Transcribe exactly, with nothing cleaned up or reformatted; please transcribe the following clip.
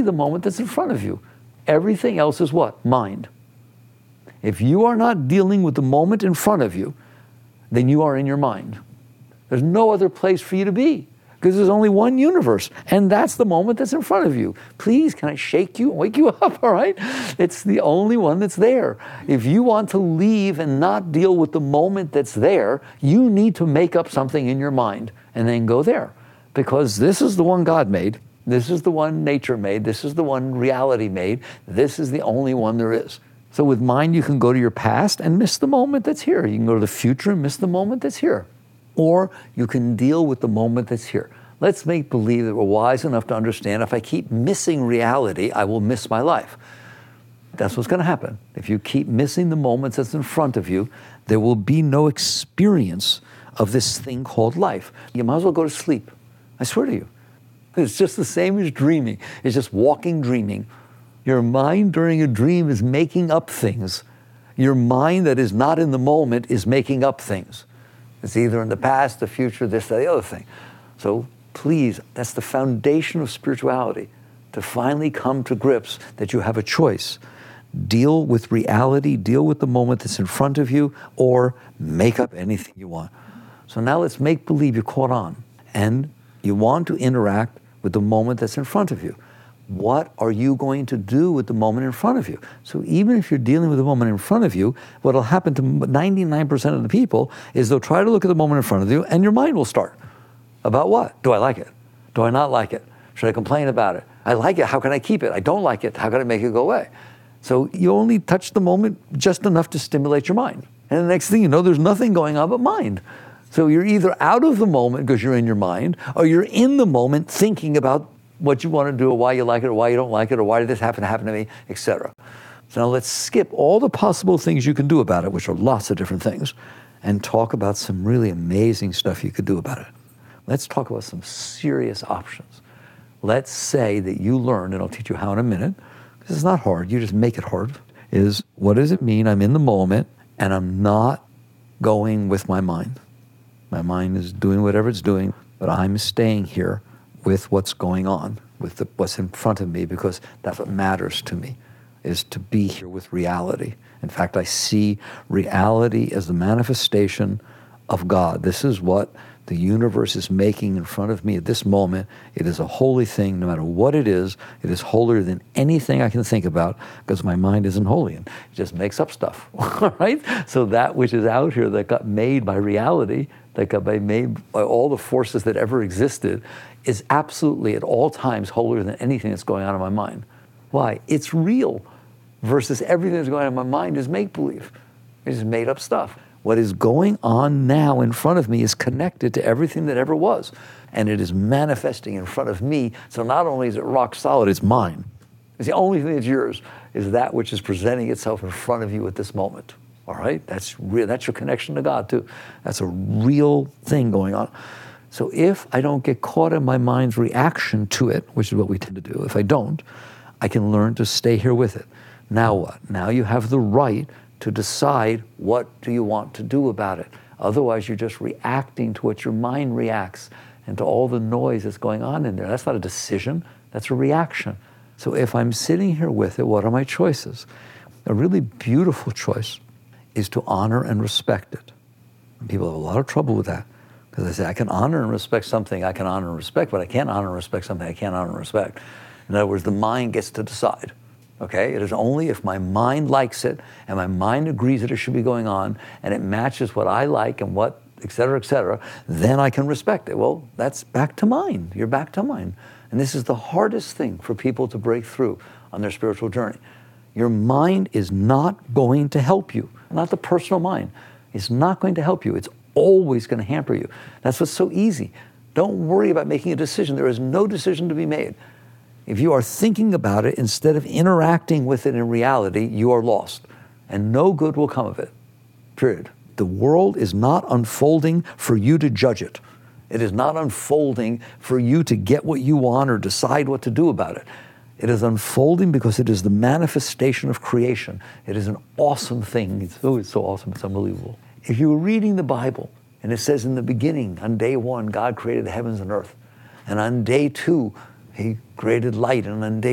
only the moment that's in front of you. Everything else is what? Mind. If you are not dealing with the moment in front of you, then you are in your mind. There's no other place for you to be, because there's only one universe, and that's the moment that's in front of you. Please, can I shake you and wake you up, all right? It's the only one that's there. If you want to leave and not deal with the moment that's there, you need to make up something in your mind and then go there, because this is the one God made. This is the one nature made. This is the one reality made. This is the only one there is. So with mind, you can go to your past and miss the moment that's here. You can go to the future and miss the moment that's here. Or you can deal with the moment that's here. Let's make believe that we're wise enough to understand if I keep missing reality, I will miss my life. That's what's going to happen. If you keep missing the moments that's in front of you, there will be no experience of this thing called life. You might as well go to sleep. I swear to you. It's just the same as dreaming. It's just walking dreaming. Your mind during a dream is making up things. Your mind that is not in the moment is making up things. It's either in the past, the future, this, or the other thing. So please, that's the foundation of spirituality, to finally come to grips that you have a choice. Deal with reality, deal with the moment that's in front of you, or make up anything you want. So now let's make believe you're caught on, and you want to interact with the moment that's in front of you. What are you going to do with the moment in front of you? So even if you're dealing with the moment in front of you, what will happen to ninety-nine percent of the people is they'll try to look at the moment in front of you, and your mind will start. About what? Do I like it? Do I not like it? Should I complain about it? I like it. How can I keep it? I don't like it. How can I make it go away? So you only touch the moment just enough to stimulate your mind. And the next thing you know, there's nothing going on but mind. So you're either out of the moment because you're in your mind, or you're in the moment thinking about what you want to do, or why you like it, or why you don't like it, or why did this happen to happen to me, et cetera. So now let's skip all the possible things you can do about it, which are lots of different things, and talk about some really amazing stuff you could do about it. Let's talk about some serious options. Let's say that you learned, and I'll teach you how in a minute, because it's not hard, you just make it hard, is what does it mean I'm in the moment and I'm not going with my mind? My mind is doing whatever it's doing, but I'm staying here with what's going on, with the, what's in front of me, because that's what matters to me, is to be here with reality. In fact, I see reality as the manifestation of God. This is what the universe is making in front of me at this moment. It is a holy thing, no matter what it is. It is holier than anything I can think about, because my mind isn't holy, and it just makes up stuff, right? So that which is out here that got made by reality, that got made by all the forces that ever existed, is absolutely at all times holier than anything that's going on in my mind. Why? It's real, versus everything that's going on in my mind is make-believe. It's made up stuff. What is going on now in front of me is connected to everything that ever was, and it is manifesting in front of me. So not only is it rock solid, it's mine. It's the only thing that's yours, is that which is presenting itself in front of you at this moment. All right? That's real. That's your connection to God, too. That's a real thing going on. So if I don't get caught in my mind's reaction to it, which is what we tend to do, if I don't, I can learn to stay here with it. Now what? Now you have the right to decide what do you want to do about it. Otherwise, you're just reacting to what your mind reacts and to all the noise that's going on in there. That's not a decision, that's a reaction. So if I'm sitting here with it, what are my choices? A really beautiful choice is to honor and respect it. And people have a lot of trouble with that, because they say, I can honor and respect something I can honor and respect, but I can't honor and respect something I can't honor and respect. In other words, the mind gets to decide. Okay, it is only if my mind likes it and my mind agrees that it should be going on and it matches what I like and what, et cetera, et cetera, then I can respect it. Well, that's back to mind. You're back to mind. And this is the hardest thing for people to break through on their spiritual journey. Your mind is not going to help you, not the personal mind. It's not going to help you. It's always going to hamper you. That's what's so easy. Don't worry about making a decision. There is no decision to be made. If you are thinking about it instead of interacting with it in reality, you are lost, and no good will come of it, period. The world is not unfolding for you to judge it. It is not unfolding for you to get what you want or decide what to do about it. It is unfolding because it is the manifestation of creation. It is an awesome thing. It's, oh, it's so awesome, it's unbelievable. If you were reading the Bible, and it says in the beginning, on day one, God created the heavens and earth, and on day two, He created light, and on day